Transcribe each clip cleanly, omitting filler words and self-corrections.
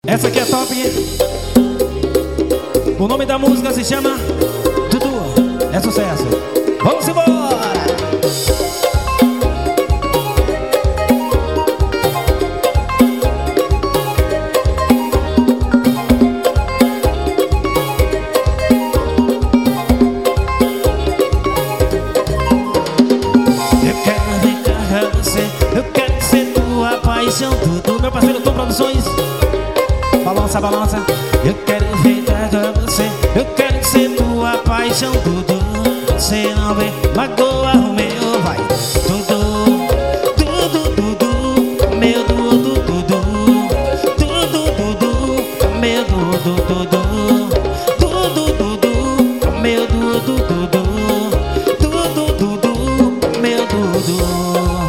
Essa aqui é top, hein? O nome da música se chama Dudu. É sucesso. Vamos embora! Eu quero ser tua paixão, tudo. Meu parceiro Tom Produções. Balança, balança. Eu quero ficar com você. Eu quero ser tua paixão, tudo. Você não vê, magoa o meu, vai. Tudo, tudo, tudo. Meu tudo, tudo. Tudo, tudo. Meu tudo, tudo. Tudo, tudo. Meu tudo, tudo. Tudo, tudo. Meu tudo.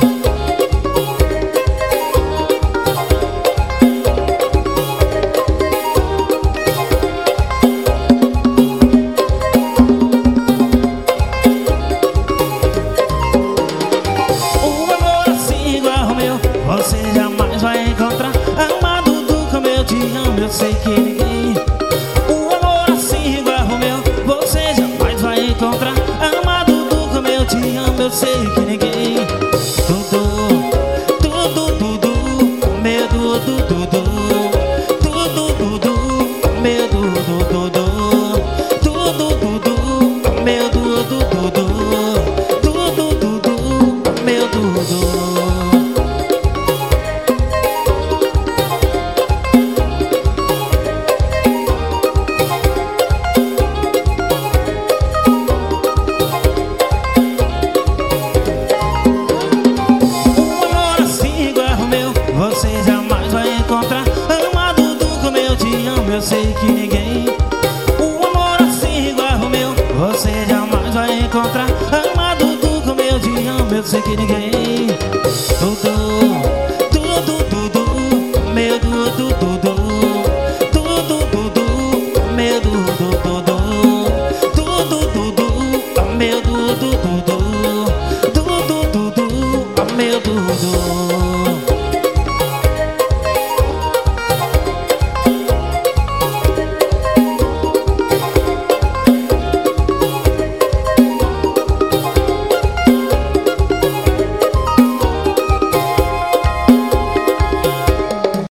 Você jamais vai encontrar amado do como eu te amo, eu sei que ninguém. Um amor assim igual ao meu, você jamais vai encontrar amado do como eu te amo, eu sei que ninguém. Tudo, tudo, tudo, meu tudo, tudo. Tudo, tudo, meu tudo, tudo. Tudo, tudo, meu tudo, tudo. Tudo, tudo, meu tudo. Você jamais vai encontrar amado do como eu te amo, eu sei que ninguém. Um amor assim igual ao meu, você jamais vai encontrar amado do como eu te amo, eu sei que ninguém. Tudo, tudo, tudo, meu tudo, tudo. Tudo, tudo, meu tudo, tudo. Tudo, tudo, meu tudo, tudo. Tudo, tudo, meu tudo.